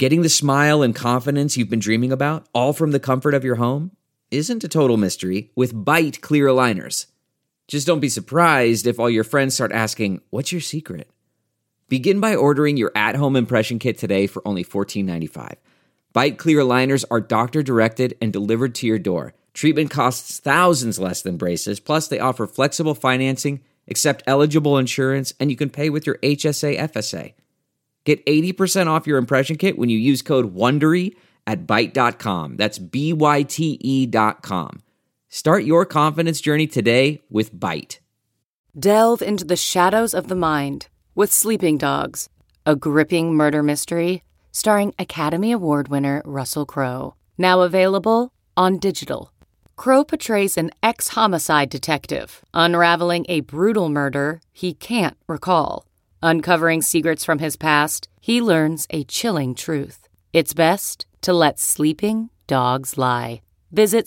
Getting the smile and confidence you've been dreaming about, all from the comfort of your home, isn't a total mystery with Byte clear aligners. Just don't be surprised if all your friends start asking, "What's your secret?" Begin by ordering your at-home impression kit today for only $14.95. Byte clear aligners are doctor-directed and delivered to your door. Treatment costs thousands less than braces, plus they offer flexible financing, accept eligible insurance, and you can pay with your HSA FSA. Get 80% off your impression kit when you use code WONDERY at Byte.com. That's BYTE.com. Start your confidence journey today with Byte. Delve into the shadows of the mind with Sleeping Dogs, a gripping murder mystery starring Academy Award winner Russell Crowe. Now available on digital. Crowe portrays an ex-homicide detective unraveling a brutal murder he can't recall. Uncovering secrets from his past, he learns a chilling truth. It's best to let sleeping dogs lie. Visit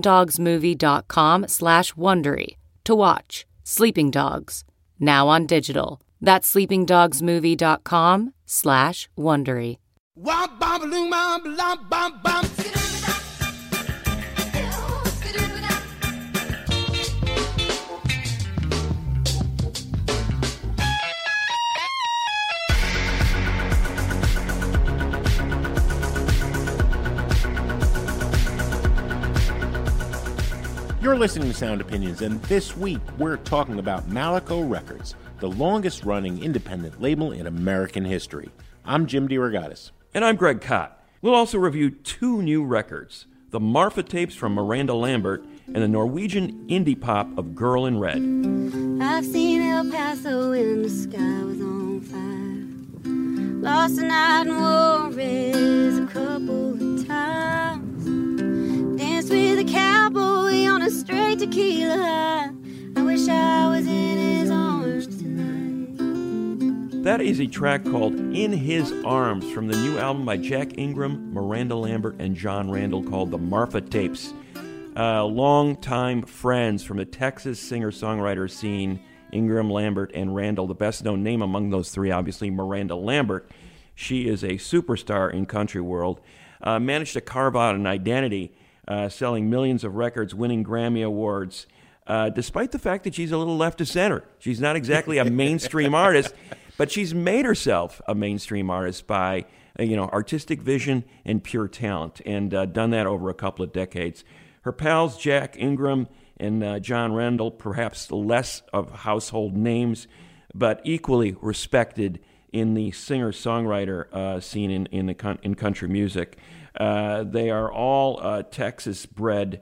sleepingdogsmovie.com/Wondery to watch Sleeping Dogs, now on digital. That's sleepingdogsmovie.com/Wondery. You're listening to Sound Opinions, and this week we're talking about Malaco Records, the longest-running independent label in American history. I'm Jim DeRogatis. And I'm Greg Kot. We'll also review two new records, the Marfa tapes from Miranda Lambert and the Norwegian indie pop of Girl in Red. I've seen El Paso when the sky was on fire. Lost a night in Juarez a couple of times. Danced with a cowboy on a straight tequila high. I wish I was in his arms tonight. That is a track called In His Arms from the new album by Jack Ingram, Miranda Lambert, and John Randall called the Marfa Tapes. Long-time friends from the Texas singer-songwriter scene, Ingram, Lambert, and Randall. The best-known name among those three, obviously, Miranda Lambert. She is a superstar in country world. Managed to carve out an identity, selling millions of records, winning Grammy Awards, despite the fact that she's a little left of center. She's not exactly a mainstream artist, but she's made herself a mainstream artist by artistic vision and pure talent, and done that over a couple of decades. Her pals, Jack Ingram and John Randall, perhaps less of household names, but equally respected in the singer-songwriter scene in country music. They are all Texas-bred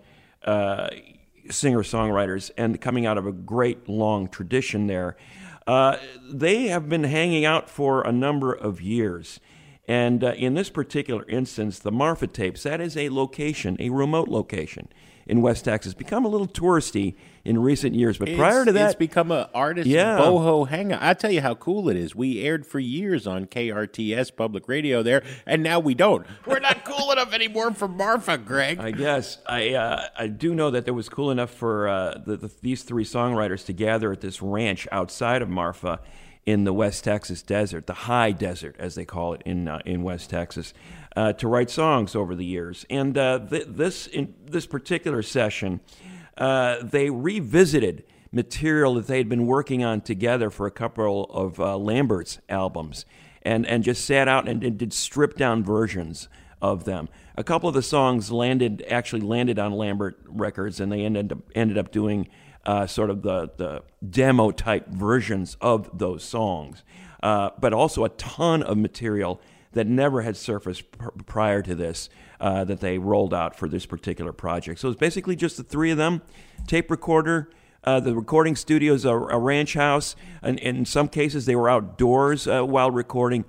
singer-songwriters and coming out of a great long tradition there. They have been hanging out for a number of years. And in this particular instance, the Marfa Tapes, that is a location, a remote location in West Texas, become a little touristy in recent years. But prior to that, it's become an artist boho hangout. I tell you how cool it is. We aired for years on KRTS public radio there, and now we don't. We're not cool enough anymore for Marfa, Greg. I guess I do know that it was cool enough for these three songwriters to gather at this ranch outside of Marfa in the West Texas desert, the high desert, as they call it in West Texas, to write songs over the years. And in this particular session, they revisited material that they had been working on together for a couple of Lambert's albums, and just sat out and did stripped-down versions of them. A couple of the songs actually landed on Lambert Records, and they ended up doing sort of the demo-type versions of those songs, but also a ton of material that never had surfaced prior to this that they rolled out for this particular project. So it's basically just the three of them, tape recorder. The recording studio is a ranch house, and in some cases they were outdoors while recording.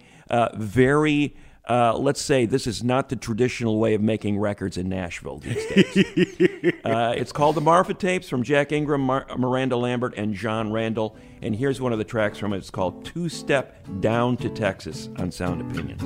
Let's say this is not the traditional way of making records in Nashville these days. It's called the Marfa Tapes from Jack Ingram, Miranda Lambert, and John Randall. And here's one of the tracks from it. It's called Two Step Down to Texas on Sound Opinions.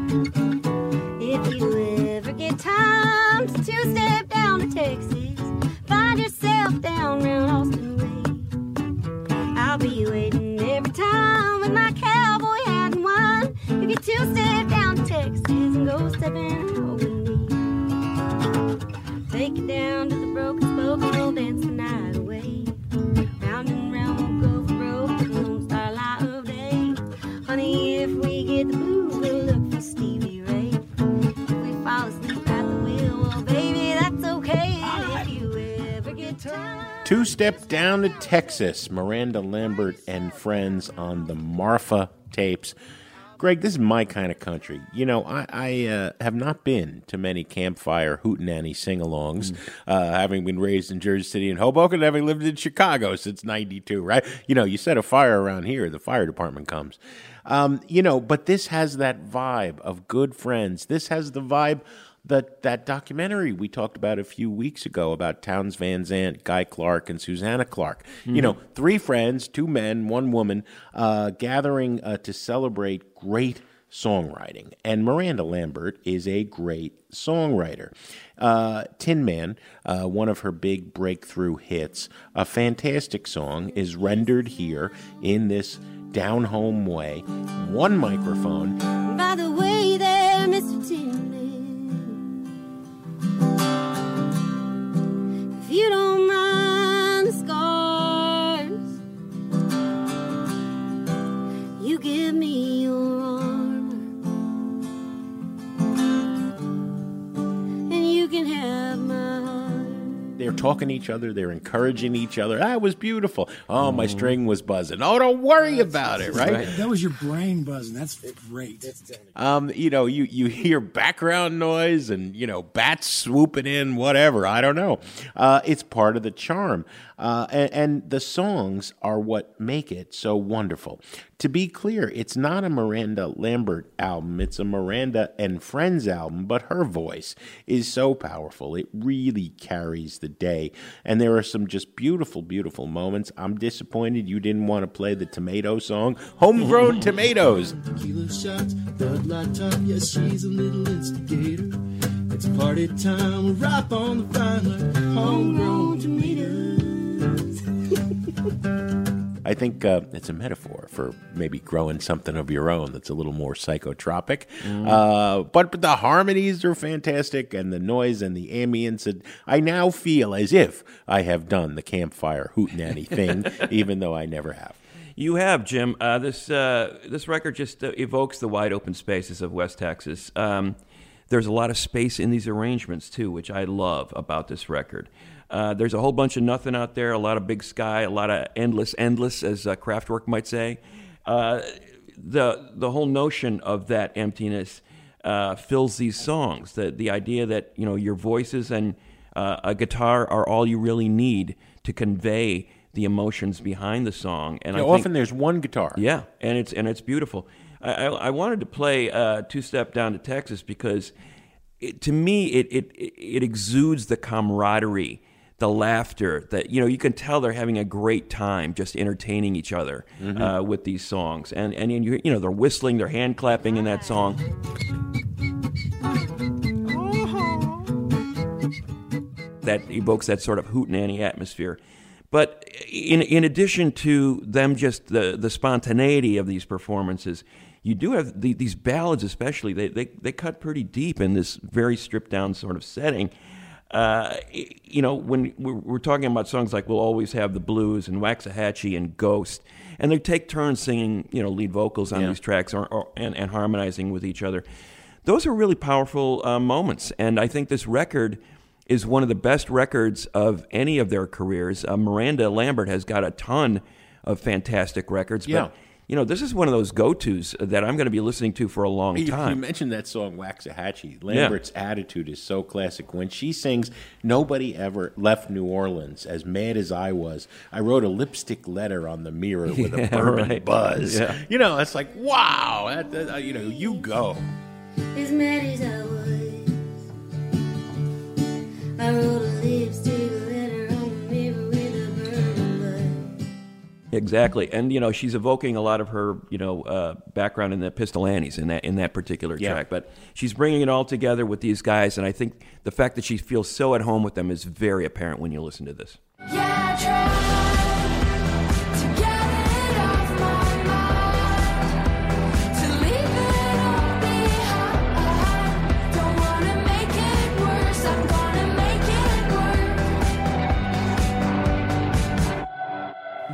If you ever get time to two-step down to Texas, find yourself down round Austin Way. I'll be waiting every time with my cowboy hat and wine. If you two-step down to Texas and been all we need. Take it down to the broken spoke and we'll dance the night away. Round and round we'll go for broke, the lone starlight of day. Honey, if we get the blues, we'll look for Stevie Ray. If we fall asleep at the wheel, well, baby, that's okay. If you ever get tired. Two-Step Down to Texas, Miranda Lambert and friends on the Marfa tapes. Greg, this is my kind of country. You know, I have not been to many campfire hootenanny sing-alongs, having been raised in Jersey City and Hoboken, having lived in Chicago since 92, right? You know, you set a fire around here, the fire department comes. You know, but this has that vibe of good friends. This has the vibe that documentary we talked about a few weeks ago about Townes Van Zandt, Guy Clark, and Susanna Clark. Mm-hmm. You know, 3 friends, 2 men, 1 woman, gathering to celebrate great songwriting. And Miranda Lambert is a great songwriter. Tin Man, one of her big breakthrough hits, a fantastic song, is rendered here in this down-home way. 1 microphone. By the way there, Mr. Tin Man, if you don't mind the scars, you give me your arm, and you can have my heart. They're talking to each other. They're encouraging each other. That was beautiful. Oh, my string was buzzing. Oh, don't worry about it, right? That was your brain buzzing. That's great. You know, you hear background noise and, you know, bats swooping in, whatever. I don't know. It's part of the charm. And the songs are what make it so wonderful. To be clear, it's not a Miranda Lambert album. It's a Miranda and Friends album, but her voice is so powerful. It really carries the day. And there are some just beautiful, beautiful moments. I'm disappointed you didn't want to play the tomato song, Homegrown Tomatoes. Tequila shots, Bud Light top, yes, she's a little instigator. It's party time, we're ripe on the vine like homegrown tomatoes. I think it's a metaphor for maybe growing something of your own that's a little more psychotropic. But the harmonies are fantastic, and the noise and the ambience. And I now feel as if I have done the campfire hootenanny thing, even though I never have. You have, Jim. This record just evokes the wide open spaces of West Texas. There's a lot of space in these arrangements, too, which I love about this record. There's a whole bunch of nothing out there, a lot of big sky, a lot of endless, as Kraftwerk might say. The whole notion of that emptiness fills these songs. The idea that, you know, your voices and a guitar are all you really need to convey the emotions behind the song. And often there's one guitar. Yeah, and it's beautiful. I wanted to play Two-Step Down to Texas because to me it exudes the camaraderie, the laughter that, you know, you can tell they're having a great time just entertaining each other with these songs. And you know, they're whistling, they're hand clapping in that song. That evokes that sort of hootenanny atmosphere. But in addition to them, just the spontaneity of these performances, you do have these ballads especially. They cut pretty deep in this very stripped down sort of setting. You know, when we're talking about songs like We'll Always Have the Blues and Waxahachie and Ghost, and they take turns singing, you know, lead vocals on these tracks and harmonizing with each other. Those are really powerful moments, and I think this record is one of the best records of any of their careers. Miranda Lambert has got a ton of fantastic records, but you know, this is one of those go-tos that I'm going to be listening to for a long time. You mentioned that song Waxahachie. Lambert's attitude is so classic. When she sings, nobody ever left New Orleans as mad as I was. I wrote a lipstick letter on the mirror with a bourbon buzz. Yeah. You know, it's like, wow, you know, you go. As mad as I was, I wrote a lipstick letter on the mirror with a bourbon buzz. Exactly, and you know, she's evoking a lot of her, you know, background in the Pistolantes in that particular track. But she's bringing it all together with these guys, and I think the fact that she feels so at home with them is very apparent when you listen to this. Yeah, I tried to get it off my mind, to leave it all behind. Don't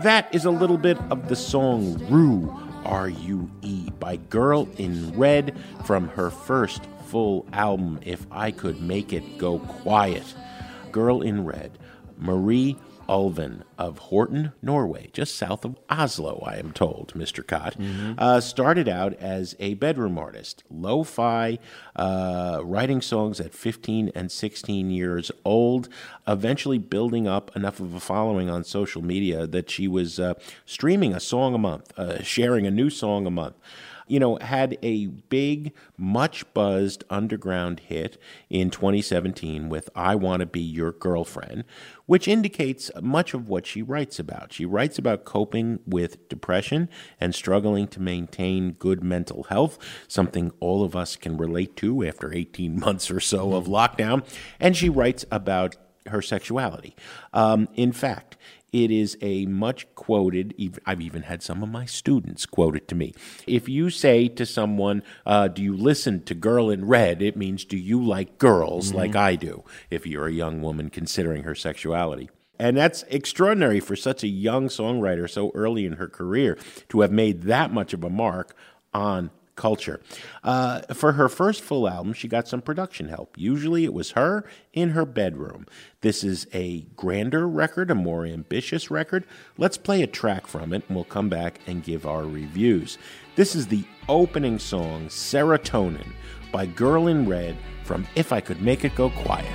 That is a little bit of the song Rue, R-U-E, by Girl in Red from her first full album, If I Could Make It Go Quiet. Girl in Red, Marie Ulven of Horten, Norway, just south of Oslo, I am told, Mr. Cott, started out as a bedroom artist, lo-fi, writing songs at 15 and 16 years old, eventually building up enough of a following on social media that she was streaming a song a month, sharing a new song a month. You know, had a big, much buzzed underground hit in 2017 with I Want to Be Your Girlfriend, which indicates much of what she writes about. She writes about coping with depression and struggling to maintain good mental health, something all of us can relate to after 18 months or so of lockdown. And she writes about her sexuality. In fact, it is a much quoted, I've even had some of my students quote it to me. If you say to someone, do you listen to Girl in Red, it means, do you like girls like I do, if you're a young woman considering her sexuality. And that's extraordinary for such a young songwriter so early in her career to have made that much of a mark on culture. For her first full album, she got some production help. Usually it was her in her bedroom. This is a grander record, a more ambitious record. Let's play a track from it, and we'll come back and give our reviews. This is the opening song, Serotonin, by Girl in Red from If I Could Make It Go Quiet.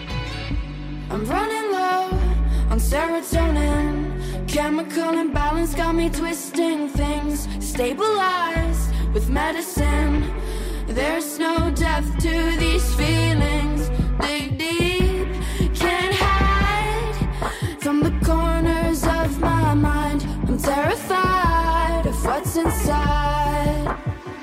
I'm running low on serotonin. Chemical imbalance got me twisting things. Stabilized with medicine. There's no depth to these feelings. Dig deep, can't hide from the corners of my mind. I'm terrified of what's inside.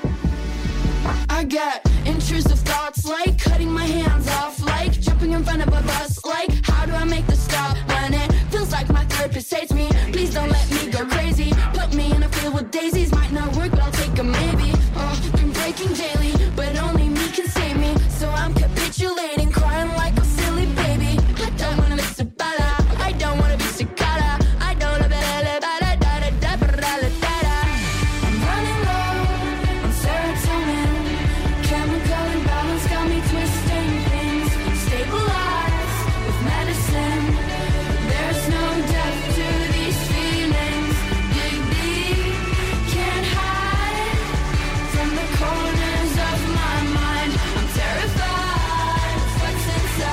I get intrusive thoughts like cutting my hands off, like jumping in front of a bus, like how do I make the stop when it feels like my therapist hates me. Please don't let me go crazy. Put me in a field with daisies. Might not work, but I'll take a maybe. Been breaking daily, but only me can save me. So I'm capitulating, crying like a silly baby. I don't wanna be cicada. I don't wanna be cicada. I don't wanna be I'm running low on serotonin. Chemical imbalance got me twisting things. Stabilized with medicine. There's no depth to these feelings. Dig deep, can't hide from the corners of my mind. I'm terrified of what's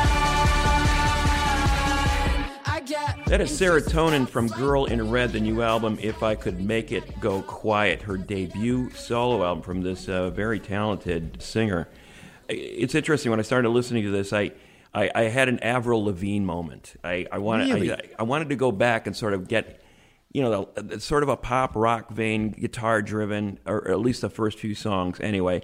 inside. I get That is Serotonin from Girl in Red, the new album, If I Could Make It Go Quiet, her debut solo album from this very talented singer. It's interesting, when I started listening to this, I had an Avril Lavigne moment. I wanted to go back and sort of get, sort of a pop rock vein, guitar driven, or at least the first few songs anyway.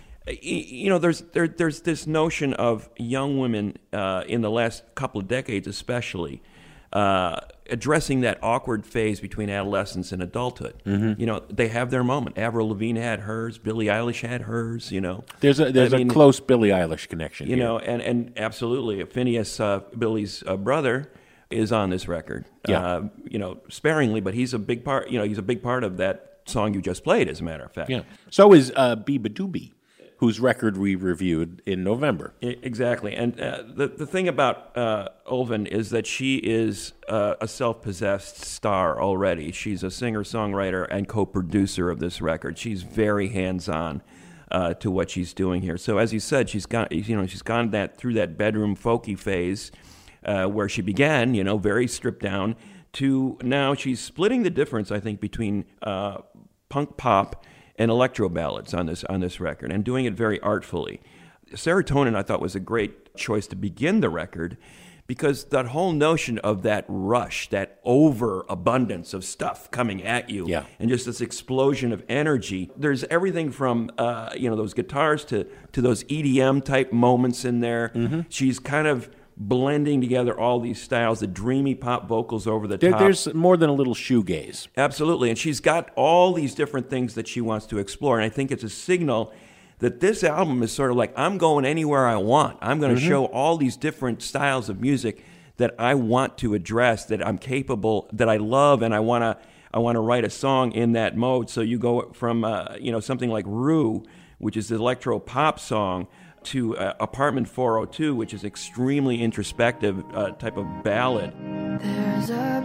There's this notion of young women in the last couple of decades especially addressing that awkward phase between adolescence and adulthood. They have their moment. Avril Lavigne had hers. Billie Eilish had hers. There's a close Billie Eilish connection. And absolutely, Phineas, Billie's brother, is on this record. Yeah. Sparingly, but he's a big part. He's a big part of that song you just played. As a matter of fact. Yeah. So is Biba Doobie, whose record we reviewed in November. Exactly. And the thing about Ulven is that she is a self-possessed star already. She's a singer-songwriter and co-producer of this record. She's very hands-on to what she's doing here. So as you said, she's gone through that bedroom folky phase where she began, very stripped down, to now she's splitting the difference, I think, between punk pop and electro ballads on this record, and doing it very artfully. Serotonin, I thought, was a great choice to begin the record, because that whole notion of that rush, that overabundance of stuff coming at you, and just this explosion of energy. There's everything from those guitars to those EDM type moments in there. She's kind of blending together all these styles, the dreamy pop vocals over the top. There's more than a little shoegaze. Absolutely, and she's got all these different things that she wants to explore, and I think it's a signal that this album is sort of like, I'm going anywhere I want. I'm going to show all these different styles of music that I want to address, that I'm capable, that I love, and I want to write a song in that mode. So you go from something like Rue, which is the electro pop song, to Apartment 402, which is extremely introspective type of ballad. There's a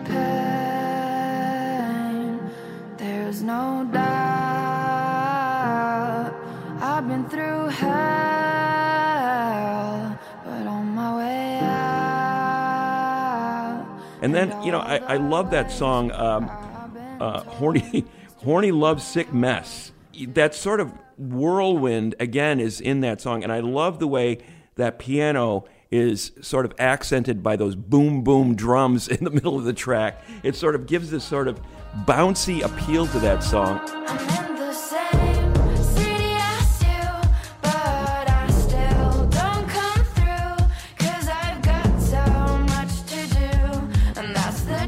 pain, there's no doubt. I've been through hell, but on my way out. And then, I love that song, Horny Love Sick Mess. That sort of whirlwind, again, is in that song. And I love the way that piano is sort of accented by those boom, boom drums in the middle of the track. It sort of gives this sort of bouncy appeal to that song. I'm in the same city as you, but I still don't come through, 'cause I've got so much to do, and that's the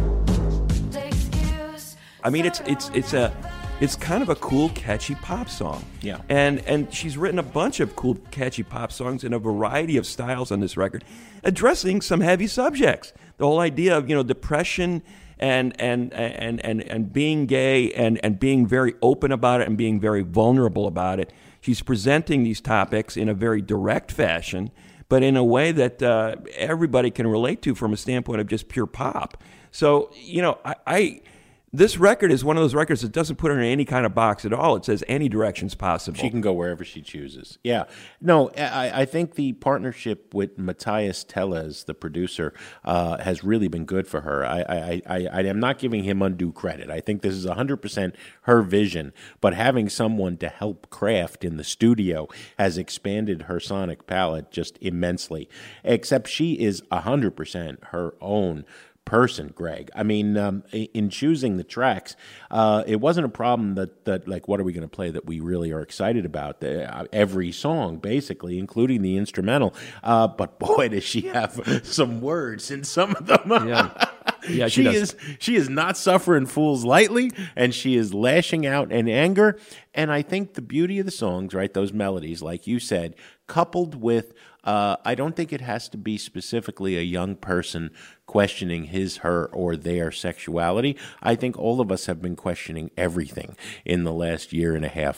excuse. I mean, it's kind of a cool, catchy pop song. Yeah. And she's written a bunch of cool, catchy pop songs in a variety of styles on this record, addressing some heavy subjects. The whole idea of, depression and being gay and being very open about it and being very vulnerable about it. She's presenting these topics in a very direct fashion, but in a way that everybody can relate to from a standpoint of just pure pop. So, this record is one of those records that doesn't put her in any kind of box at all. It says any direction's possible. She can go wherever she chooses. Yeah. No, I think the partnership with Matthias Tellez, the producer, has really been good for her. I am not giving him undue credit. I think this is 100% her vision, but having someone to help craft in the studio has expanded her sonic palette just immensely, except she is 100% her own person, Greg. I mean, in choosing the tracks, it wasn't a problem that like, what are we going to play that we really are excited about? Every song, basically, including the instrumental. But boy, does she have some words in some of them. Yeah, she is not suffering fools lightly, and she is lashing out in anger. And I think the beauty of the songs, right, those melodies, like you said, coupled with, I don't think it has to be specifically a young person questioning his, her, or their sexuality. I think all of us have been questioning everything in the last year and a half.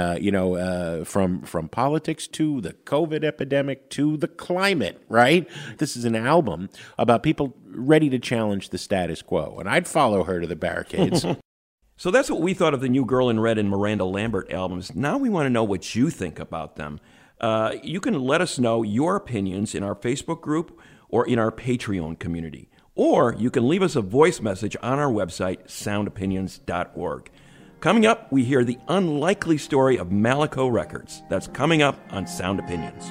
From politics to the COVID epidemic to the climate, right? This is an album about people ready to challenge the status quo, and I'd follow her to the barricades. So that's what we thought of the new Girl in Red and Miranda Lambert albums. Now we want to know what you think about them. You can let us know your opinions in our Facebook group or in our Patreon community. Or you can leave us a voice message on our website, soundopinions.org. Coming up, we hear the unlikely story of Malico Records. That's coming up on Sound Opinions.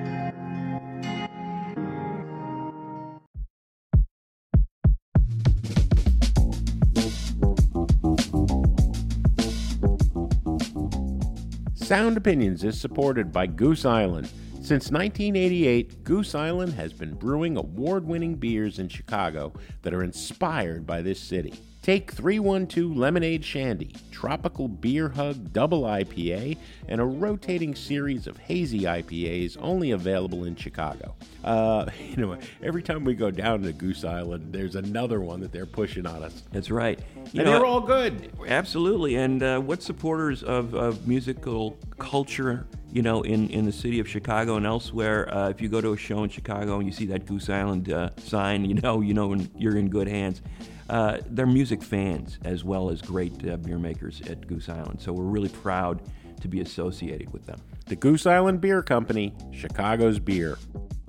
Sound Opinions is supported by Goose Island. Since 1988, Goose Island has been brewing award-winning beers in Chicago that are inspired by this city. Take 312 Lemonade Shandy, Tropical Beer Hug Double IPA, and a rotating series of hazy IPAs only available in Chicago. Every time we go down to Goose Island, there's another one that they're pushing on us. That's right. They're all good. Absolutely. And what supporters of musical culture, in the city of Chicago and elsewhere, if you go to a show in Chicago and you see that Goose Island sign, you're in good hands. They're music fans as well as great beer makers at Goose Island. So we're really proud to be associated with them. The Goose Island Beer Company, Chicago's beer.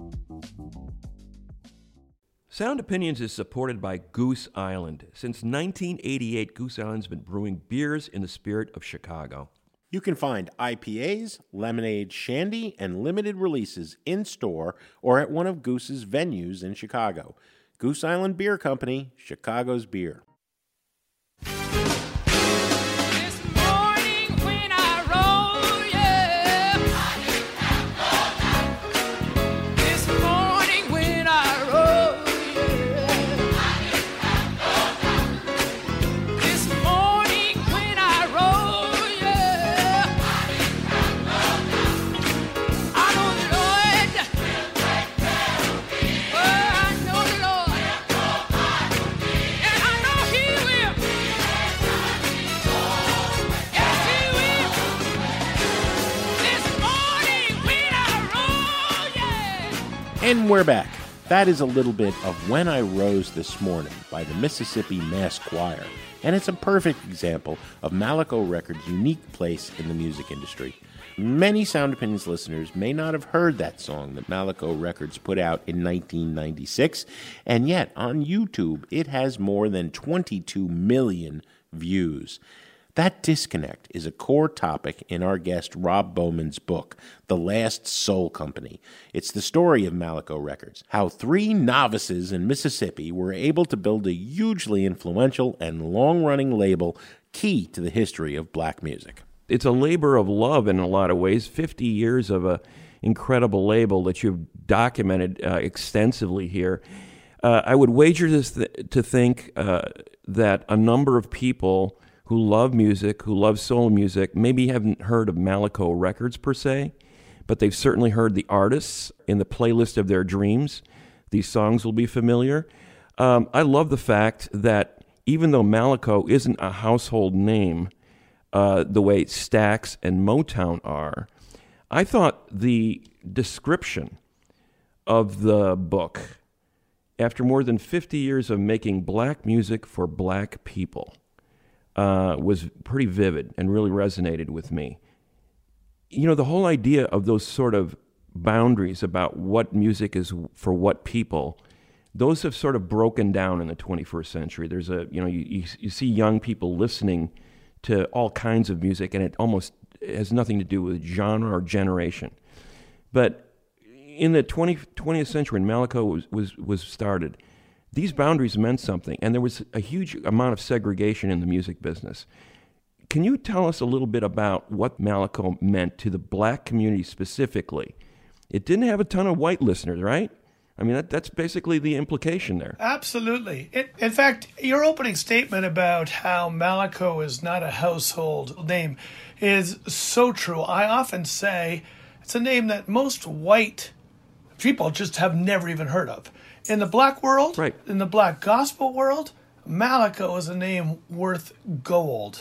Sound Opinions is supported by Goose Island. Since 1988, Goose Island's been brewing beers in the spirit of Chicago. You can find IPAs, lemonade, shandy, and limited releases in-store or at one of Goose's venues in Chicago. Goose Island Beer Company, Chicago's beer. I know And we're back. That is a little bit of When I Rose This Morning by the Mississippi Mass Choir. And it's a perfect example of Malaco Records' unique place in the music industry. Many Sound Opinions listeners may not have heard that song that Malaco Records put out in 1996, and yet on YouTube it has more than 22 million views. That disconnect is a core topic in our guest Rob Bowman's book, The Last Soul Company. It's the story of Malaco Records, how three novices in Mississippi were able to build a hugely influential and long-running label key to the history of black music. It's a labor of love in a lot of ways. 50 years of an incredible label that you've documented extensively here. I would wager this to think that a number of people who love music, who love soul music, maybe haven't heard of Malaco Records per se, but they've certainly heard the artists in the playlist of their dreams. These songs will be familiar. I love the fact that even though Malaco isn't a household name the way Stax and Motown are, I thought the description of the book, after more than 50 years of making black music for black people, was pretty vivid and really resonated with me. You know, the whole idea of those sort of boundaries about what music is for what people, those have sort of broken down in the 21st century. There's you see young people listening to all kinds of music, and it almost has nothing to do with genre or generation. But in the 20th century, when Malaco was started, these boundaries meant something, and there was a huge amount of segregation in the music business. Can you tell us a little bit about what Malaco meant to the black community specifically? It didn't have a ton of white listeners, right? I mean, that's basically the implication there. Absolutely. In fact, your opening statement about how Malaco is not a household name is so true. I often say it's a name that most white people just have never even heard of. In the black world, right, in the black gospel world, Malaco is a name worth gold.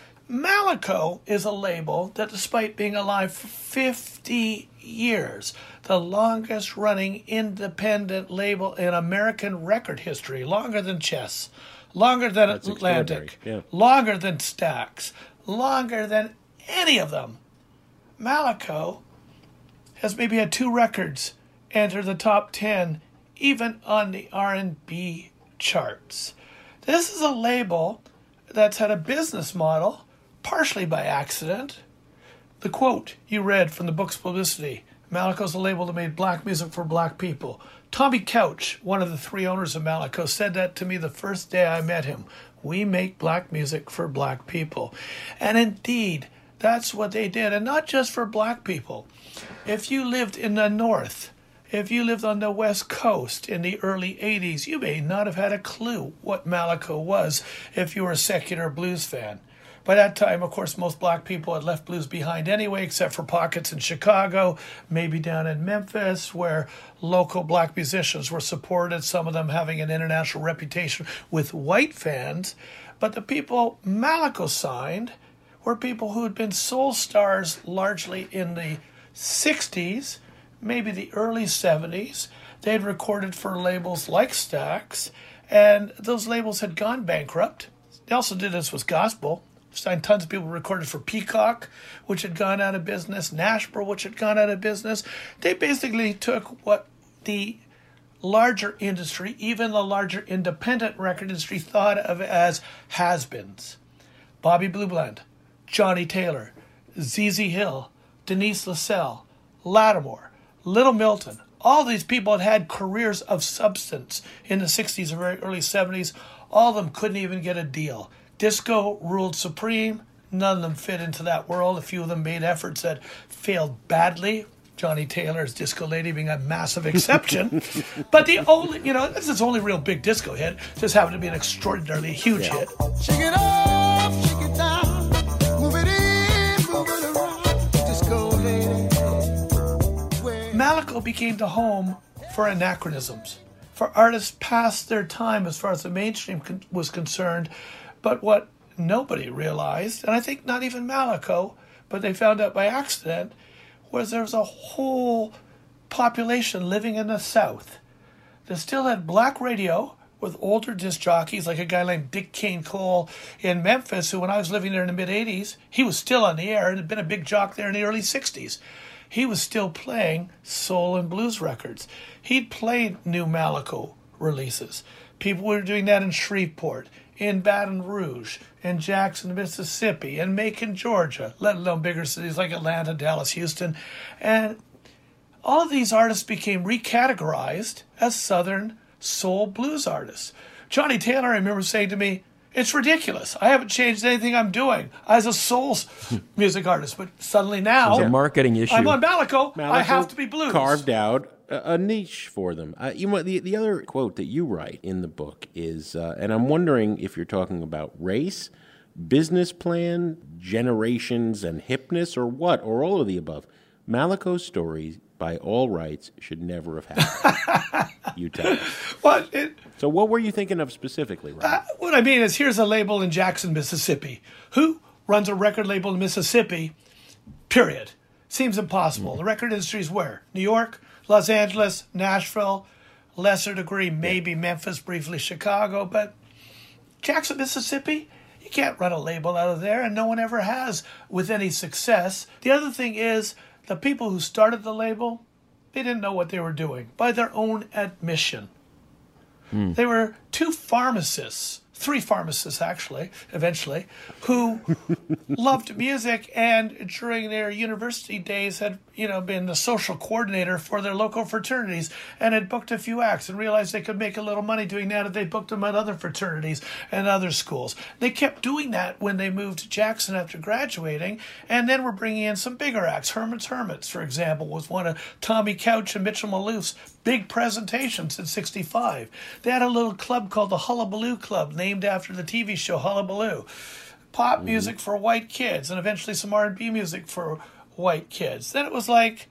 Malaco is a label that, despite being alive for 50 years, the longest running independent label in American record history, longer than Chess, longer than That's Atlantic, yeah, longer than Stax, longer than any of them. Malaco has maybe had 2 records enter the top 10, even on the R&B charts. This is a label that's had a business model, partially by accident. The quote you read from the book's publicity, Malaco's a label that made black music for black people. Tommy Couch, one of the 3 owners of Malaco, said that to me the first day I met him. We make black music for black people. And indeed, that's what they did. And not just for black people. If you lived in the North, if you lived on the West Coast in the early 80s, you may not have had a clue what Malaco was if you were a secular blues fan. By that time, of course, most black people had left blues behind anyway, except for pockets in Chicago, maybe down in Memphis, where local black musicians were supported, some of them having an international reputation with white fans. But the people Malaco signed were people who had been soul stars largely in the 60s, maybe the early 70s. They had recorded for labels like Stax, and those labels had gone bankrupt. They also did this with gospel. Signed tons of people recorded for Peacock, which had gone out of business, Nashville, which had gone out of business. They basically took what the larger industry, even the larger independent record industry, thought of as has-beens. Bobby Blue Bland, Johnny Taylor, ZZ Hill, Denise LaSalle, Lattimore, Little Milton. All these people had careers of substance in the 60s and very early 70s. All of them couldn't even get a deal. Disco ruled supreme. None of them fit into that world. A few of them made efforts that failed badly. Johnny Taylor's Disco Lady being a massive exception. But the only, this is his only real big disco hit. Just happened to be an extraordinarily huge hit. Shake it up, shake it down, move it in, move it around. Disco Lady. Malaco became the home for anachronisms, for artists past their time as far as the mainstream was concerned. But what nobody realized, and I think not even Malaco, but they found out by accident, was there was a whole population living in the South that still had black radio with older disc jockeys, like a guy named Dick Kane Cole in Memphis, who when I was living there in the mid-'80s, he was still on the air and had been a big jock there in the early 60s. He was still playing soul and blues records. He'd played new Malaco releases. People were doing that in Shreveport, in Baton Rouge, in Jackson, Mississippi, in Macon, Georgia, let alone bigger cities like Atlanta, Dallas, Houston. And all of these artists became recategorized as Southern soul blues artists. Johnny Taylor, I remember saying to me, "It's ridiculous. I haven't changed anything I'm doing as a soul music artist." But suddenly now, It's a marketing issue. I'm on Malaco. I have to be blues. Carved out a niche for them. You know, the other quote that you write in the book is, and I'm wondering if you're talking about race, business plan, generations, and hipness, or what, or all of the above. Malaco's stories, by all rights, should never have happened. You tell us. So what were you thinking of specifically, Rob? What I mean is, here's a label in Jackson, Mississippi. Who runs a record label in Mississippi? Period. Seems impossible. The record industry is where? New York, Los Angeles, Nashville, lesser degree, maybe Memphis, briefly Chicago, but Jackson, Mississippi, you can't run a label out of there, and no one ever has with any success. The other thing is, the people who started the label, they didn't know what they were doing, by their own admission. They were three pharmacists actually, eventually, who loved music and during their university days had, been the social coordinator for their local fraternities and had booked a few acts and realized they could make a little money doing that if they booked them at other fraternities and other schools. They kept doing that when they moved to Jackson after graduating, and then were bringing in some bigger acts. Herman's Hermits, for example, was one of Tommy Couch and Mitchell Malouf's big presentations in '65. They had a little club called the Hullabaloo Club, named after the TV show Hullabaloo. Pop music for white kids, and eventually some R&B music for white kids. Then it was like,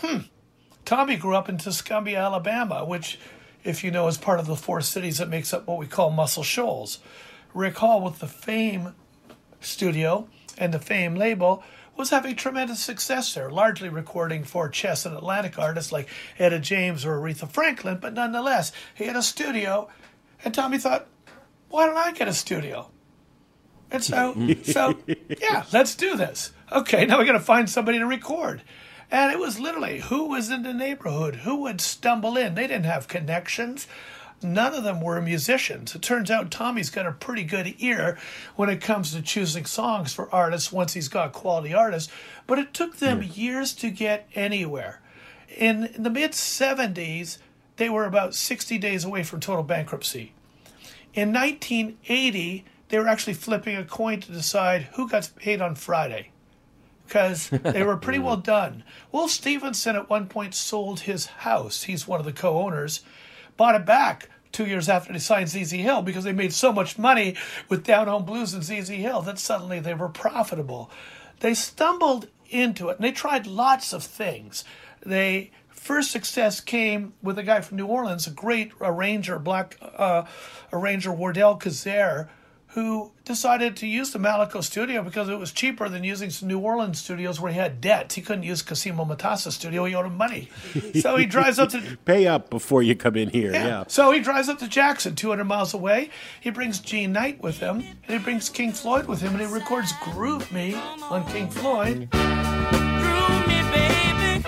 Tommy grew up in Tuscumbia, Alabama, which, if you know, is part of the 4 cities that makes up what we call Muscle Shoals. Rick Hall, with the Fame studio and the Fame label, was having tremendous success there, largely recording for Chess and Atlantic artists like Etta James or Aretha Franklin, but nonetheless, he had a studio, and Tommy thought, why don't I get a studio? And so yeah, let's do this. Okay, now we got to find somebody to record. And it was literally who was in the neighborhood, who would stumble in. They didn't have connections. None of them were musicians. It turns out Tommy's got a pretty good ear when it comes to choosing songs for artists once he's got quality artists. But it took them years to get anywhere. In the mid-'70s, they were about 60 days away from total bankruptcy. In 1980, they were actually flipping a coin to decide who got paid on Friday, because they were pretty well done. Will Stevenson at one point sold his house. He's one of the co-owners. Bought it back 2 years after they signed ZZ Hill because they made so much money with Down Home Blues and ZZ Hill that suddenly they were profitable. They stumbled into it, and they tried lots of things. Their first success came with a guy from New Orleans, a great arranger, black arranger, Wardell Kazare, who decided to use the Malaco studio because it was cheaper than using some New Orleans studios where he had debts. He couldn't use Cosimo Matassa's studio. He owed him money. So he drives up to... Pay up before you come in here, yeah. So he drives up to Jackson, 200 miles away. He brings Gene Knight with him, and he brings King Floyd with him, and he records Groove Me on King Floyd. Groove me, baby.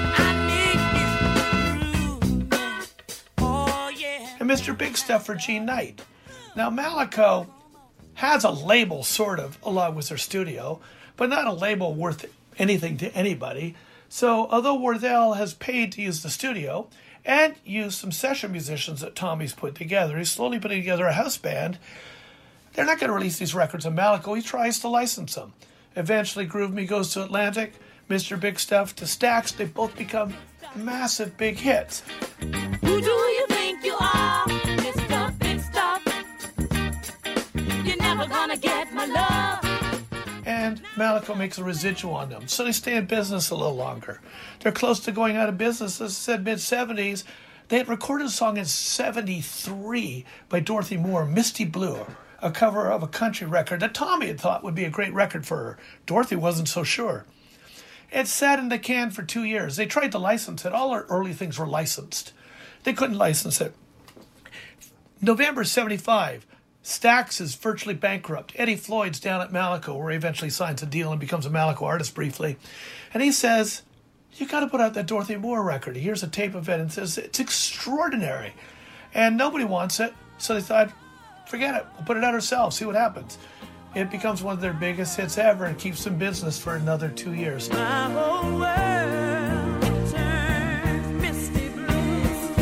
I need you. Groove me. Oh, yeah. And Mr. Big Stuff for Gene Knight. Now, Malaco has a label, sort of, along with their studio, but not a label worth anything to anybody. So, although Wardell has paid to use the studio and use some session musicians that Tommy's put together, he's slowly putting together a house band. They're not going to release these records on Malaco. He tries to license them. Eventually, Groove Me goes to Atlantic, Mr. Big Stuff to Stax. They both become massive big hits. Who do you think you are, Mr. Big Stuff? You're never gonna get my love. And Malaco makes a residual on them, so they stay in business a little longer. They're close to going out of business. As I said, mid-'70s. They had recorded a song in '73 by Dorothy Moore, Misty Blue, a cover of a country record that Tommy had thought would be a great record for her. Dorothy wasn't so sure. It sat in the can for 2 years. They tried to license it. All our early things were licensed. They couldn't license it. November 75, Stax is virtually bankrupt. Eddie Floyd's down at Malaco, where he eventually signs a deal and becomes a Malaco artist briefly. And he says, you got to put out that Dorothy Moore record. Here's a tape of it and says, it's extraordinary. And nobody wants it. So they thought, forget it. We'll put it out ourselves, see what happens. It becomes one of their biggest hits ever and keeps them business for another 2 years. My whole world turns misty blue.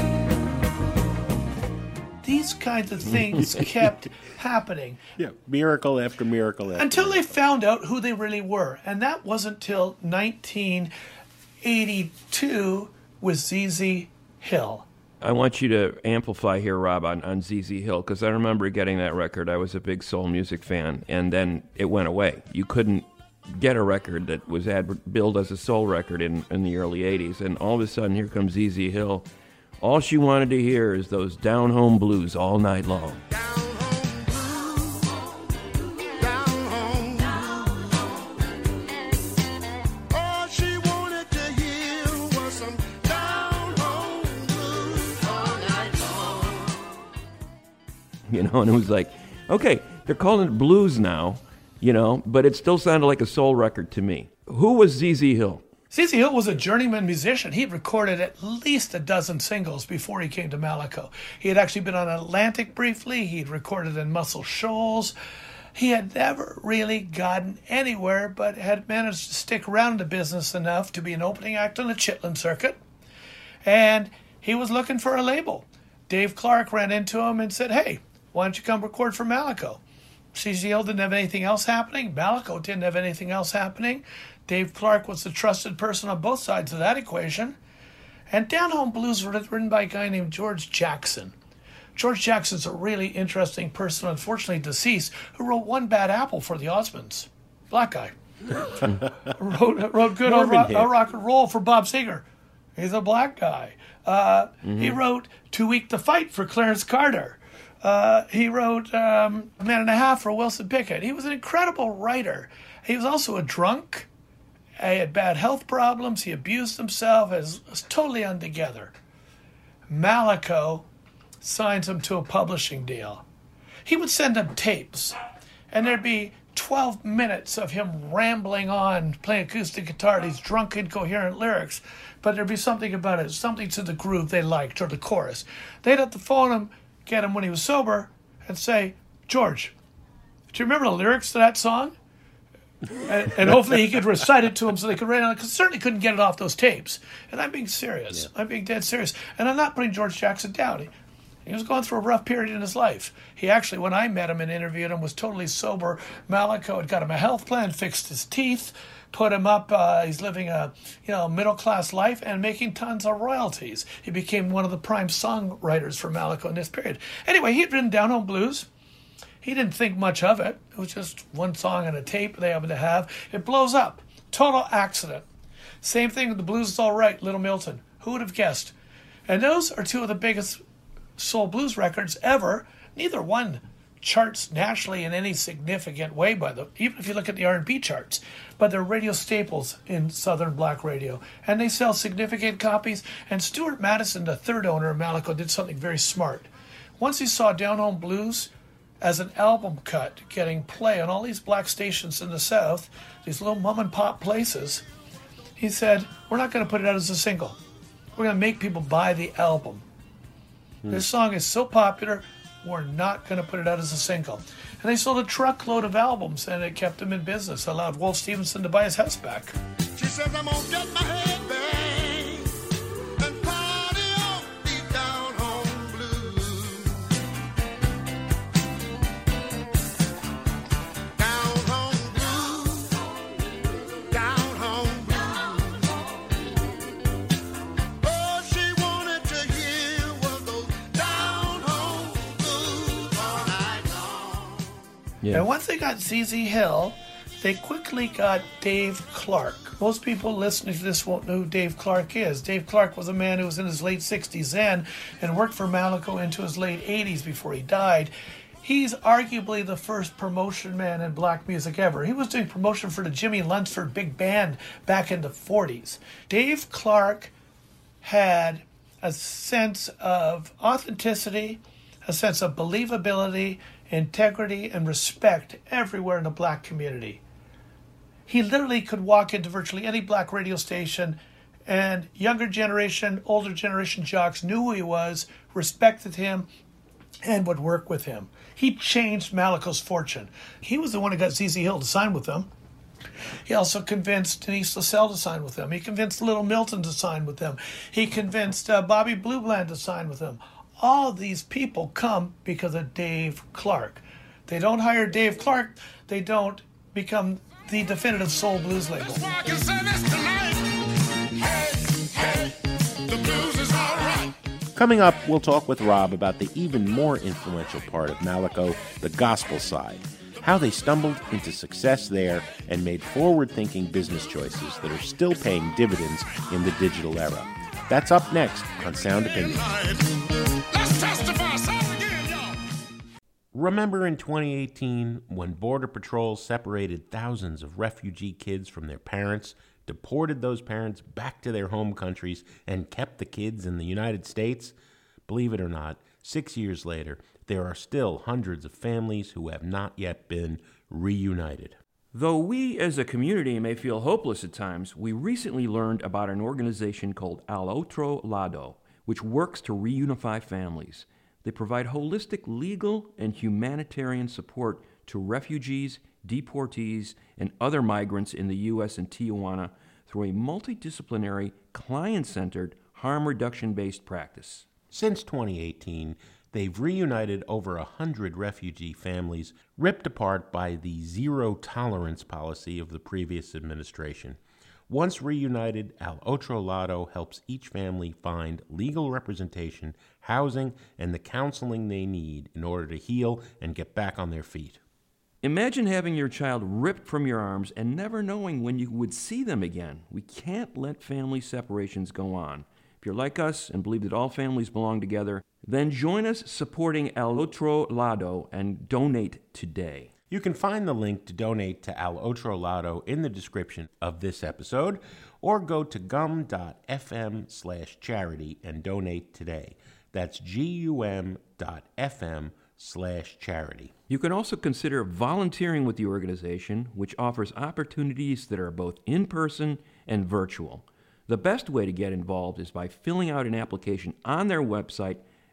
These kinds of things kept happening. Yeah, miracle after miracle after Until they miracle. found out who they really were. And that wasn't till 1982 with ZZ Hill. I want you to amplify here, Rob, on ZZ Hill, because I remember getting that record. I was a big soul music fan, and then it went away. You couldn't get a record that was billed as a soul record in the early 80s, and all of a sudden, here comes ZZ Hill. All she wanted to hear is those down-home blues all night long. You know, and it was like, okay, they're calling it blues now, you know, but it still sounded like a soul record to me. Who was ZZ Hill? ZZ Hill was a journeyman musician. He'd recorded at least a dozen singles before he came to Malaco. He had actually been on Atlantic briefly. He'd recorded in Muscle Shoals. He had never really gotten anywhere, but had managed to stick around the business enough to be an opening act on the Chitlin circuit. And he was looking for a label. Dave Clark ran into him and said, hey, why don't you come record for Malaco? ZZ Hill didn't have anything else happening. Malaco didn't have anything else happening. Dave Clark was the trusted person on both sides of that equation. And Down Home Blues was written by a guy named George Jackson. George Jackson's a really interesting person, unfortunately deceased, who wrote One Bad Apple for the Osmonds. Black guy. wrote good old rock and roll for Bob Seger. He's a black guy. He wrote Too Weak to Fight for Clarence Carter. He wrote A Man and a Half for Wilson Pickett. He was an incredible writer. He was also a drunk. He had bad health problems. He abused himself. Was totally untogether. Malaco signs him to a publishing deal. He would send him tapes, and there'd be 12 minutes of him rambling on, playing acoustic guitar, these drunk, incoherent lyrics, but there'd be something about it, something to the groove they liked, or the chorus. They'd have to phone him, get him when he was sober, and say, George, do you remember the lyrics to that song? And hopefully he could recite it to them so they could write it on it, because certainly couldn't get it off those tapes. And I'm being serious. Yeah. I'm being dead serious. And I'm not putting George Jackson down. He was going through a rough period in his life. He actually, when I met him and interviewed him, was totally sober. Malaco had got him a health plan, fixed his teeth, put him up. He's living a middle-class life and making tons of royalties. He became one of the prime songwriters for Malaco in this period. Anyway, he'd written Down Home Blues. He didn't think much of it. It was just one song on a tape they happened to have. It blows up. Total accident. Same thing with The Blues Is All Right, Little Milton. Who would have guessed? And those are two of the biggest soul blues records ever. Neither one charts nationally in any significant way, even if you look at the R&B charts. But they're radio staples in Southern black radio. And they sell significant copies. And Stuart Madison, the third owner of Malaco, did something very smart. Once he saw Down Home Blues as an album cut getting play on all these black stations in the South, these little mom and pop places, he said, we're not going to put it out as a single. We're going to make people buy the album. This song is so popular, we're not going to put it out as a single. And they sold a truckload of albums, and it kept them in business, allowed Wolf Stevenson to buy his house back. She says I'm gonna get my head bang and party on these down home blues. Down home blues, down home blues. All she wanted to hear was those down home blues all night long. And once they got ZZ Hill, they quickly got Dave Clark. Most people listening to this won't know who Dave Clark is. Dave Clark was a man who was in his late 60s then and worked for Malaco into his late 80s before he died. He's arguably the first promotion man in black music ever. He was doing promotion for the Jimmy Lunsford Big Band back in the 40s. Dave Clark had a sense of authenticity, a sense of believability, integrity, and respect everywhere in the black community. He literally could walk into virtually any black radio station, and younger generation, older generation jocks knew who he was, respected him, and would work with him. He changed Malaco's fortune. He was the one who got ZZ Hill to sign with them. He also convinced Denise LaSalle to sign with them. He convinced Little Milton to sign with them. He convinced Bobby Blue Bland to sign with them. All these people come because of Dave Clark. They don't hire Dave Clark, they don't become the definitive soul blues label. Coming up, we'll talk with Rob about the even more influential part of Malaco, the gospel side, how they stumbled into success there and made forward-thinking business choices that are still paying dividends in the digital era. That's up next on Sound Opinion. Remember in 2018 when Border Patrol separated thousands of refugee kids from their parents, deported those parents back to their home countries, and kept the kids in the United States? Believe it or not, 6 years later, there are still hundreds of families who have not yet been reunited. Though we as a community may feel hopeless at times, we recently learned about an organization called Al Otro Lado, which works to reunify families. They provide holistic legal and humanitarian support to refugees, deportees, and other migrants in the U.S. and Tijuana through a multidisciplinary, client-centered, harm reduction-based practice. Since 2018, they've reunited over 100 refugee families ripped apart by the zero-tolerance policy of the previous administration. Once reunited, Al Otro Lado helps each family find legal representation, housing, and the counseling they need in order to heal and get back on their feet. Imagine having your child ripped from your arms and never knowing when you would see them again. We can't let family separations go on. If you're like us and believe that all families belong together, then join us supporting Al Otro Lado and donate today. You can find the link to donate to Al Otro Lado in the description of this episode, or go to gum.fm/charity and donate today. That's gum.fm/charity. You can also consider volunteering with the organization, which offers opportunities that are both in-person and virtual. The best way to get involved is by filling out an application on their website,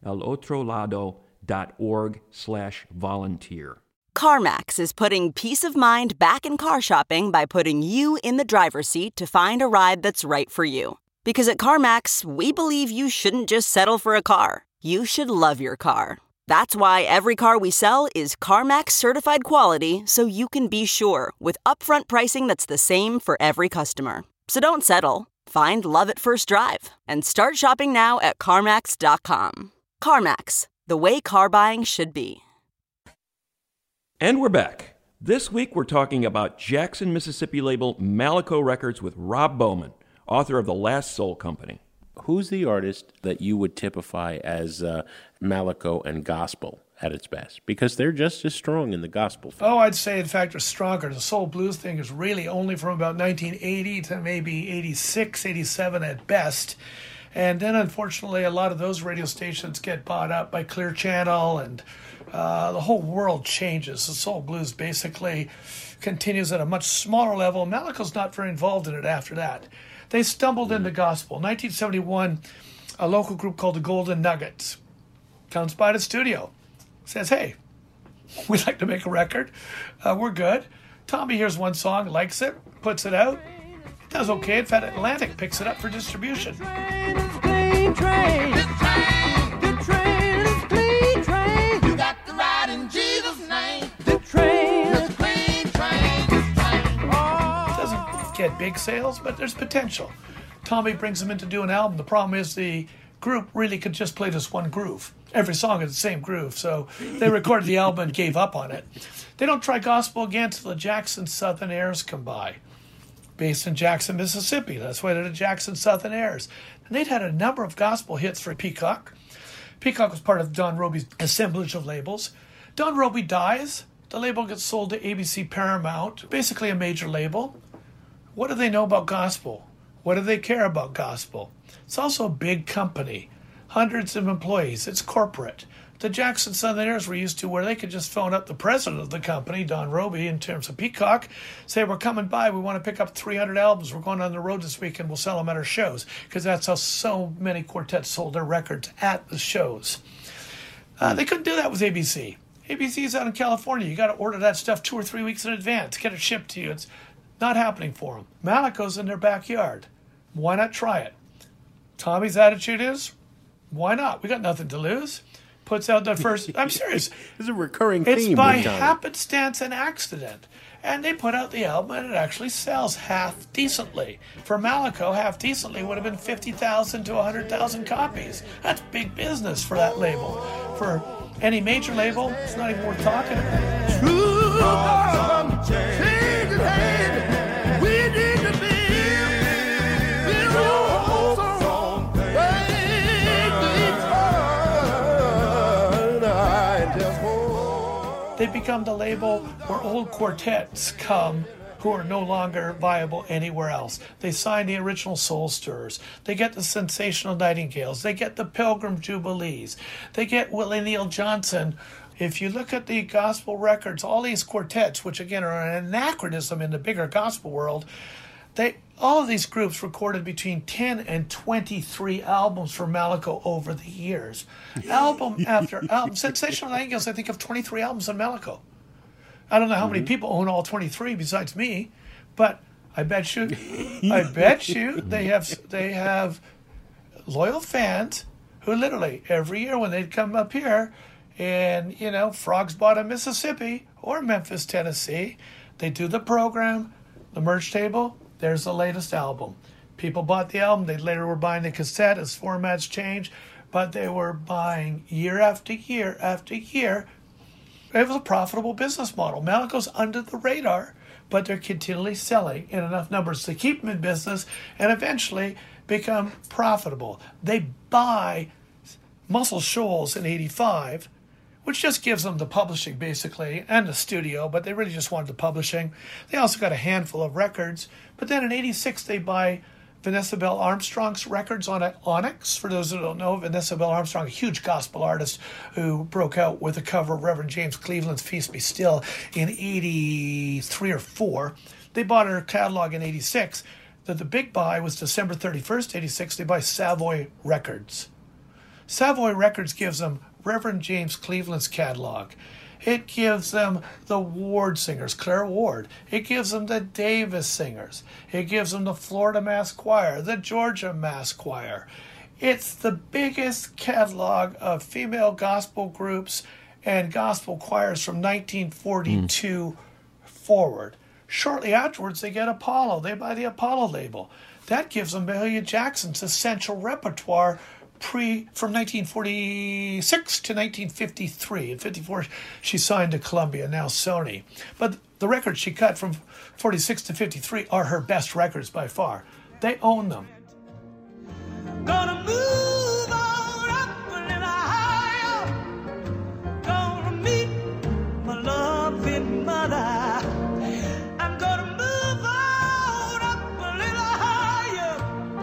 alotrolado.org/volunteer. CarMax is putting peace of mind back in car shopping by putting you in the driver's seat to find a ride that's right for you. Because at CarMax, we believe you shouldn't just settle for a car. You should love your car. That's why every car we sell is CarMax certified quality, so you can be sure with upfront pricing that's the same for every customer. So don't settle. Find love at first drive and start shopping now at CarMax.com. CarMax, the way car buying should be. And we're back. This week we're talking about Jackson, Mississippi label Malaco Records with Rob Bowman, author of The Last Soul Company. Who's the artist that you would typify as Malaco and gospel at its best? Because they're just as strong in the gospel field. Oh, I'd say, in fact, they're stronger. The soul blues thing is really only from about 1980 to maybe 86, 87 at best. And then, unfortunately, a lot of those radio stations get bought up by Clear Channel, and the whole world changes. The soul blues basically continues at a much smaller level. Malaco's not very involved in it after that. They stumbled into gospel. 1971, a local group called the Golden Nuggets comes by the studio, says, hey, we'd like to make a record. We're good. Tommy hears one song, likes it, puts it out. It does okay. In fact, Atlantic picks it up for distribution. Get big sales, but there's potential. Tommy brings them in to do an album. The problem is the group really could just play this one groove. Every song is the same groove, so they recorded the album and gave up on it. They don't try gospel again until the Jackson Southern Airs come by, based in Jackson, Mississippi. That's why they're the Jackson Southern Airs. And they'd had a number of gospel hits for Peacock. Peacock was part of Don Robey's assemblage of labels. Don Roby dies. The label gets sold to ABC Paramount, basically a major label. What do they know about gospel? What do they care about gospel? It's also a big company, hundreds of employees. It's corporate. The Jackson Southerners were used to where they could just phone up the president of the company, Don Roby, in terms of Peacock, say, we're coming by, we want to pick up 300 albums, we're going on the road this week and we'll sell them at our shows, because that's how so many quartets sold their records at the shows. They couldn't do that with ABC. ABC's out in California. You got to order that stuff 2 or 3 weeks in advance, get it shipped to you. It's not happening for them. Malaco's in their backyard. Why not try it? Tommy's attitude is, why not? We got nothing to lose. Puts out the first... I'm serious. It's a recurring It's theme. by with Tommy. happenstance and accident. And they put out the album and it actually sells half decently. For Malaco, half decently would have been 50,000 to 100,000 copies. That's big business for that label. For any major label, it's not even worth talking about. True love, change his hand. We need to be wholesome. They become the label where old quartets come who are no longer viable anywhere else. They sign the original Soul Stirrers. They get the Sensational Nightingales. They get the Pilgrim Jubilees. They get Willie Neal Johnson. If you look at the gospel records, all these quartets, which again are an anachronism in the bigger gospel world, all of these groups recorded between 10 and 23 albums for Malaco over the years. Album after album. Sensational Nightingales, I think, of 23 albums on Malaco. I don't know how many people own all 23 besides me, but I bet you they have loyal fans who literally every year when they'd come up here in, Frogs Bottom, Mississippi or Memphis, Tennessee, they do the program, the merch table, there's the latest album. People bought the album, they later were buying the cassette as formats change, but they were buying year after year after year. It was a profitable business model. Malaco's under the radar, but they're continually selling in enough numbers to keep them in business and eventually become profitable. They buy Muscle Shoals in 85, which just gives them the publishing basically and the studio, but they really just wanted the publishing. They also got a handful of records, but then in 86 they buy Vanessa Bell Armstrong's records on Onyx. For those who don't know, Vanessa Bell Armstrong, a huge gospel artist who broke out with a cover of Reverend James Cleveland's Feast Be Still in 83 or 4. They bought her catalog in 86. The big buy was December 31st, 86. They buy Savoy Records. Savoy Records gives them Reverend James Cleveland's catalog. It gives them the Ward singers, Claire Ward. It gives them the Davis singers. It gives them the Florida Mass Choir, the Georgia Mass Choir. It's the biggest catalog of female gospel groups and gospel choirs from 1942 forward. Shortly afterwards, they get Apollo. They buy the Apollo label. That gives them Mahalia Jackson's essential repertoire from 1946 to 1953. In 54, she signed to Columbia, now Sony. But the records she cut from 46 to 53 are her best records by far. They own them. Gonna move on up a little higher. Gonna meet my loving mother. I'm gonna move on up a little higher.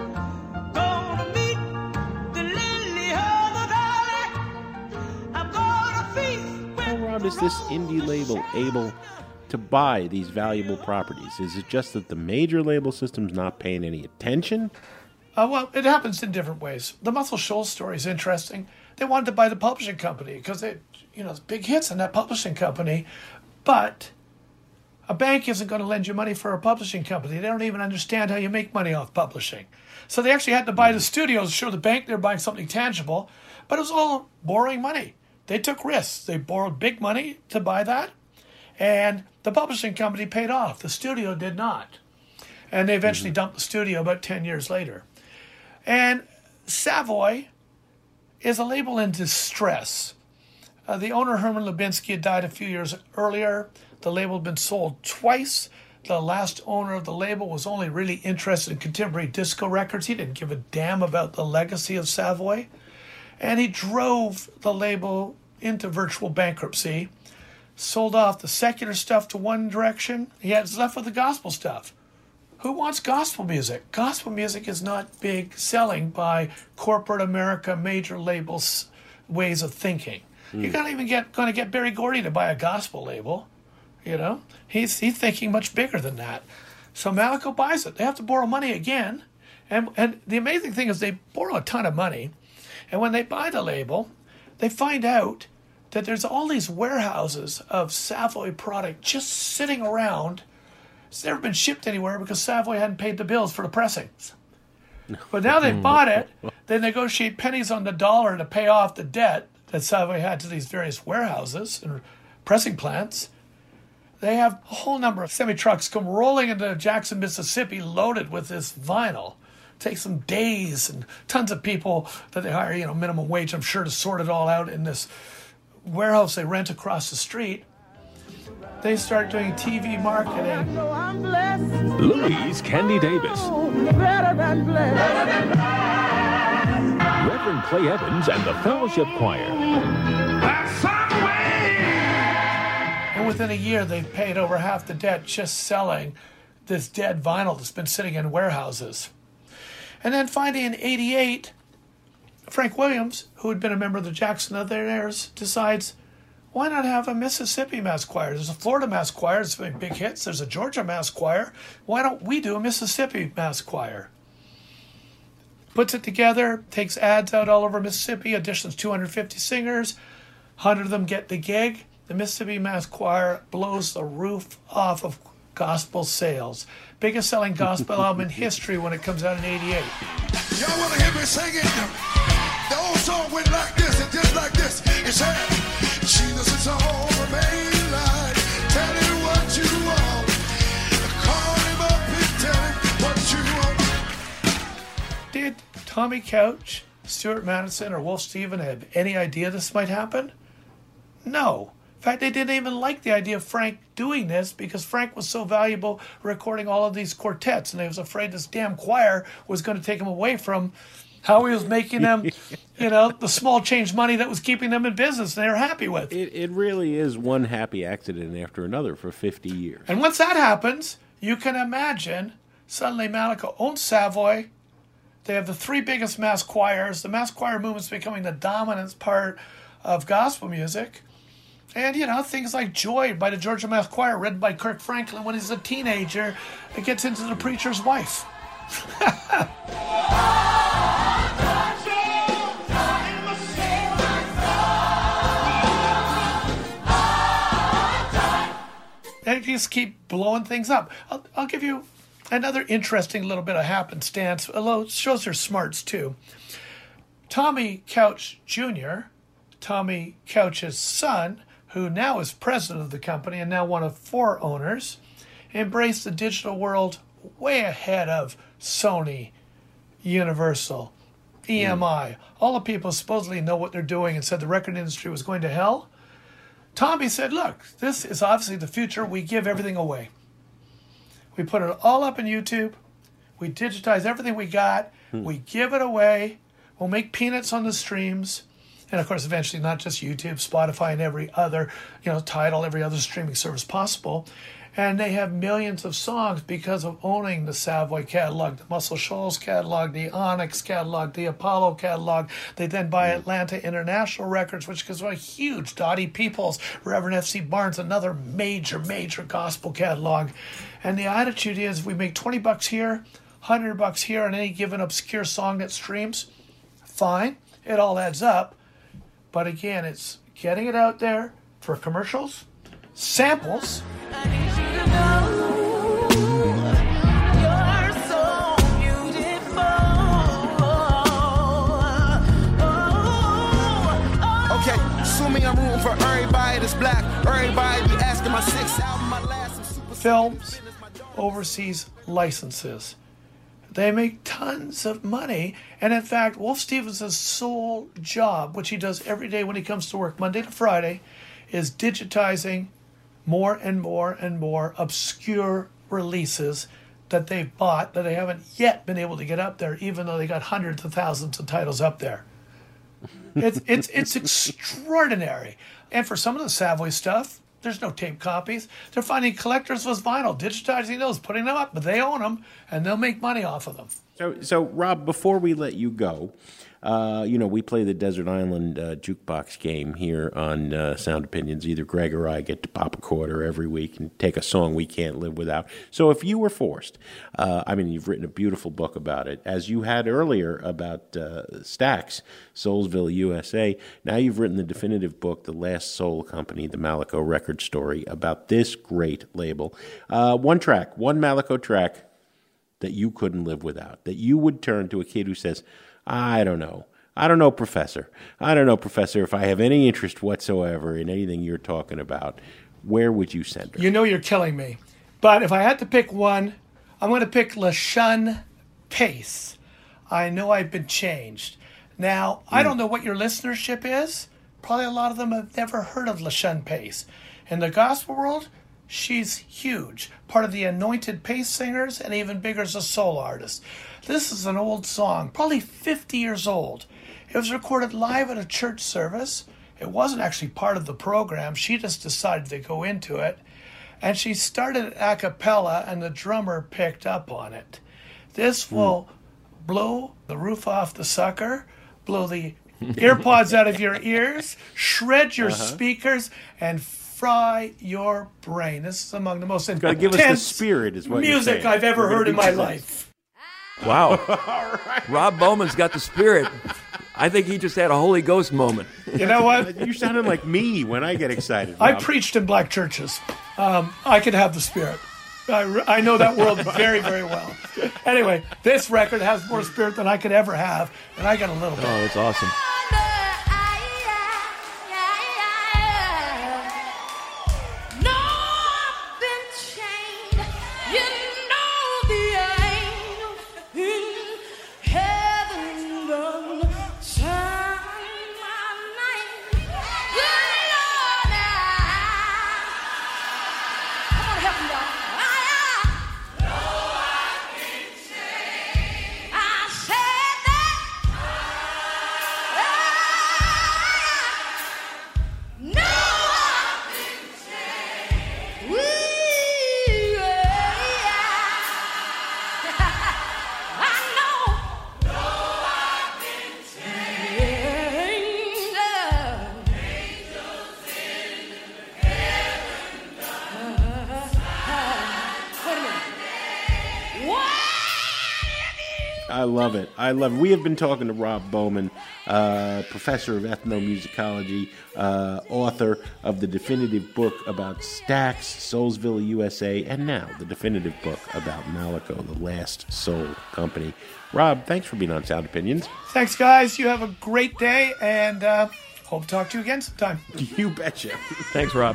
Gonna meet the lily of the valley. I'm gonna feast with... How, Rob, is this indie label able to buy these valuable properties? Is it just that the major label system's not paying any attention? Well, it happens in different ways. The Muscle Shoals story is interesting. They wanted to buy the publishing company because they, big hits in that publishing company. But a bank isn't going to lend you money for a publishing company. They don't even understand how you make money off publishing. So they actually had to buy the studios to show the bank they're buying something tangible. But it was all borrowing money. They took risks. They borrowed big money to buy that. And the publishing company paid off. The studio did not. And they eventually dumped the studio about 10 years later. And Savoy is a label in distress. The owner, Herman Lubinsky, had died a few years earlier. The label had been sold twice. The last owner of the label was only really interested in contemporary disco records. He didn't give a damn about the legacy of Savoy. And he drove the label into virtual bankruptcy, sold off the secular stuff to one direction. He has left with the gospel stuff. Who wants gospel music? Gospel music is not big selling by corporate America, major labels, ways of thinking. You're not even going to get Berry Gordy to buy a gospel label. You know, he's thinking much bigger than that. So Malaco buys it. They have to borrow money again. And the amazing thing is they borrow a ton of money. And when they buy the label, they find out that there's all these warehouses of Savoy product just sitting around. It's never been shipped anywhere because Savoy hadn't paid the bills for the pressings. But now they've bought it, they negotiate pennies on the dollar to pay off the debt that Savoy had to these various warehouses and pressing plants. They have a whole number of semi-trucks come rolling into Jackson, Mississippi, loaded with this vinyl. It takes them days and tons of people that they hire, minimum wage, I'm sure, to sort it all out in this warehouse they rent across the street. They start doing TV marketing. Louise Candy Davis. Reverend Clay Evans and the Fellowship Choir. And within a year, they've paid over half the debt just selling this dead vinyl that's been sitting in warehouses. And then finally in 88, Frank Williams, who had been a member of the Jackson Others, decides, why not have a Mississippi mass choir? There's a Florida mass choir, it's big hits. There's a Georgia mass choir. Why don't we do a Mississippi mass choir? Puts it together, takes ads out all over Mississippi, auditions 250 singers, 100 of them get the gig. The Mississippi Mass Choir blows the roof off of gospel sales. Biggest selling gospel album in history when it comes out in 88. Y'all want to hear me sing it? The old song went like this and just like this. It said, Jesus is on the main line. Tell him what you want. Call him up and tell him what you want. Did Tommy Couch, Stuart Madison, or Wolf Stephen have any idea this might happen? No. In fact, they didn't even like the idea of Frank doing this because Frank was so valuable recording all of these quartets, and they was afraid this damn choir was going to take him away from how he was making them, the small change money that was keeping them in business and they were happy with. It really is one happy accident after another for 50 years. And once that happens, you can imagine suddenly Malaco owns Savoy. They have the three biggest mass choirs. The mass choir movement's becoming the dominant part of gospel music. And, things like Joy by the Georgia Mass Choir, read by Kirk Franklin when he's a teenager, it gets into the preacher's wife. They just keep blowing things up. I'll give you another interesting little bit of happenstance, although it shows their smarts too. Tommy Couch Jr., Tommy Couch's son, who now is president of the company and now one of 4 owners, embraced the digital world way ahead of Sony, Universal, EMI, all the people supposedly know what they're doing and said the record industry was going to hell. Tommy said, look, this is obviously the future. We give everything away. We put it all up on YouTube. We digitize everything we got. We give it away. We'll make peanuts on the streams. And, of course, eventually not just YouTube, Spotify, and every other, Tidal, every other streaming service possible. And they have millions of songs because of owning the Savoy catalog, the Muscle Shoals catalog, the Onyx catalog, the Apollo catalog. They then buy Atlanta International Records, which is a huge. Dottie Peoples, Reverend F.C. Barnes, another major, major gospel catalog. And the attitude is we make $20 here, $100 here on any given obscure song that streams. Fine. It all adds up. But again, it's getting it out there for commercials, samples. Okay, assuming I'm rooting for everybody that's black, everybody be asking my 6th album, my last. Films, overseas licenses. They make tons of money. And in fact, Wolf Stevens' sole job, which he does every day when he comes to work, Monday to Friday, is digitizing more and more and more obscure releases that they've bought that they haven't yet been able to get up there, even though they got hundreds of thousands of titles up there. It's extraordinary. And for some of the Savoy stuff, there's no tape copies. They're finding collectors with vinyl, digitizing those, putting them up, but they own them, and they'll make money off of them. So Rob, before we let you go, we play the Desert Island jukebox game here on Sound Opinions. Either Greg or I get to pop a quarter every week and take a song we can't live without. So if you were forced, you've written a beautiful book about it, as you had earlier about Stax, Soulsville, USA. Now you've written the definitive book, The Last Soul Company, the Malaco record story, about this great label. One Malaco track that you couldn't live without, that you would turn to a kid who says, I don't know, Professor. I don't know, Professor, if I have any interest whatsoever in anything you're talking about. Where would you send her? You know you're killing me. But if I had to pick one, I'm going to pick LaShun Pace. I know I've been changed. Now, I don't know what your listenership is. Probably a lot of them have never heard of LaShun Pace. In the gospel world, she's huge. Part of the Anointed Pace Singers, and even bigger as a solo artist. This is an old song, probably 50 years old. It was recorded live at a church service. It wasn't actually part of the program. She just decided to go into it. And she started a cappella, and the drummer picked up on it. This will blow the roof off the sucker, blow the earpods out of your ears, shred your speakers, and fry your brain. This is among the most intense give us the spirit, is what music I've ever heard in my life. Wow. Rob Bowman's got the spirit. I think he just had a Holy Ghost moment. You know what? You sounded like me when I get excited, Rob. I preached in black churches. I could have the spirit. I know that world very, very well. Anyway, this record has more spirit than I could ever have, and I got a little bit. Oh, that's awesome. I love it. We have been talking to Rob Bowman, professor of ethnomusicology, author of the definitive book about Stax, Soulsville, USA, and now the definitive book about Malaco, the Last Soul Company. Rob, thanks for being on Sound Opinions. Thanks, guys. You have a great day, and hope to talk to you again sometime. You betcha. Thanks, Rob.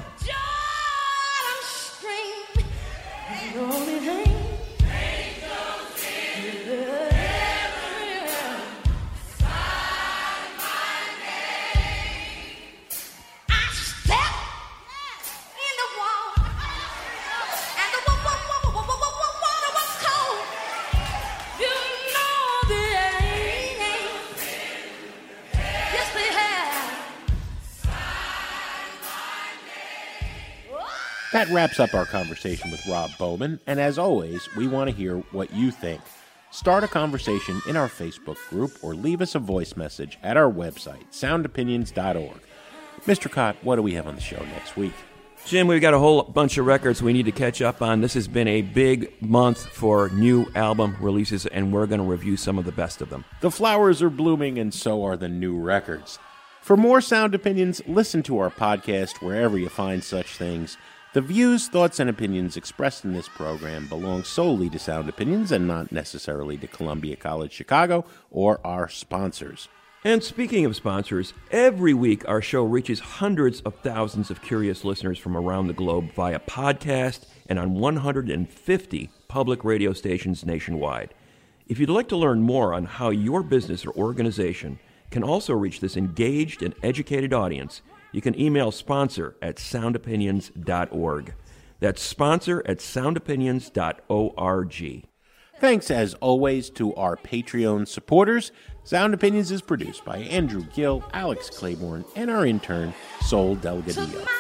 That wraps up our conversation with Rob Bowman, and as always, we want to hear what you think. Start a conversation in our Facebook group or leave us a voice message at our website, soundopinions.org. Mr. Cott, what do we have on the show next week? Jim, we've got a whole bunch of records we need to catch up on. This has been a big month for new album releases, and we're going to review some of the best of them. The flowers are blooming, and so are the new records. For more Sound Opinions, listen to our podcast wherever you find such things. The views, thoughts, and opinions expressed in this program belong solely to Sound Opinions and not necessarily to Columbia College Chicago or our sponsors. And speaking of sponsors, every week our show reaches hundreds of thousands of curious listeners from around the globe via podcast and on 150 public radio stations nationwide. If you'd like to learn more on how your business or organization can also reach this engaged and educated audience, you can email sponsor@soundopinions.org. That's sponsor@soundopinions.org. Thanks, as always, to our Patreon supporters. Sound Opinions is produced by Andrew Gill, Alex Claiborne, and our intern, Sol Delgadillo.